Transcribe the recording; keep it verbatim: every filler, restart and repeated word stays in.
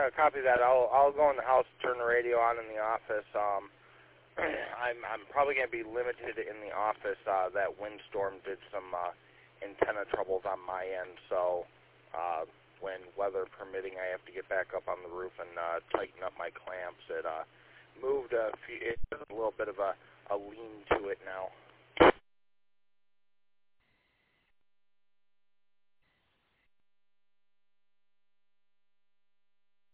uh, copy that. I'll I'll go in the house, turn the radio on in the office. Um, I'm I'm probably going to be limited in the office. Uh, that windstorm did some uh, antenna troubles on my end, so uh, when weather permitting, I have to get back up on the roof and uh, tighten up my clamps. It uh, moved a few. It has a little bit of a, a lean to it now.